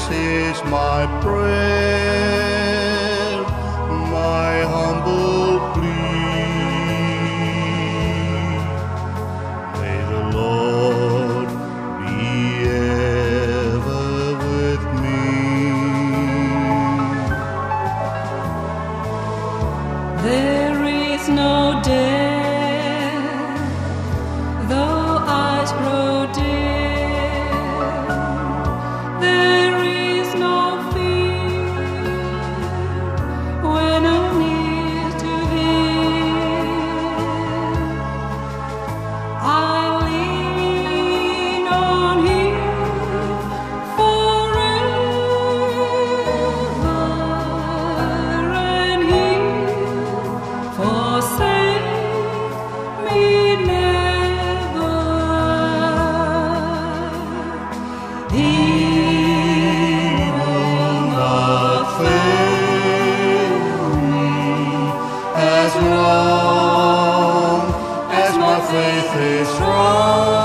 is my prayer, my humble plea. May the Lord be ever with me. There is no death, though eyes grow dim. There is no fear when I'm near to Him. I lean on Him forever, and He'll forsake me never. He will not fail me as long as my faith is strong.